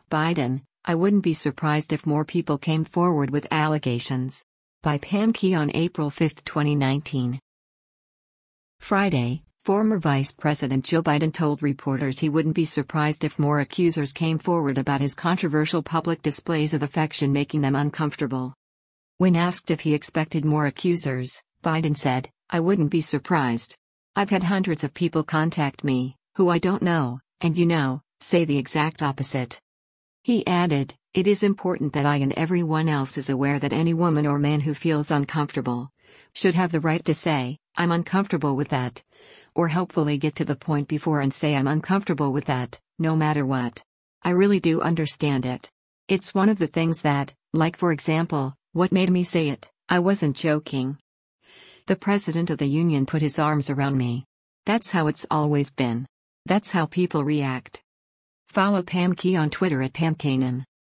Biden, I wouldn't be surprised if more people came forward with allegations. By Pam Key on April 5, 2019. Friday, former Vice President Joe Biden told reporters he wouldn't be surprised if more accusers came forward about his controversial public displays of affection making them uncomfortable. When asked if he expected more accusers, Biden said, "I wouldn't be surprised. I've had hundreds of people contact me, who I don't know, and say the exact opposite." He added, "It is important that I and everyone else is aware that any woman or man who feels uncomfortable should have the right to say, 'I'm uncomfortable with that,' or hopefully get to the point before and say 'I'm uncomfortable with that,' no matter what. I really do understand it. It's one of the things that, like for example, what made me say it, I wasn't joking. The President of the Union put his arms around me. That's how it's always been. That's how people react." Follow Pam Key on Twitter at PamKanan.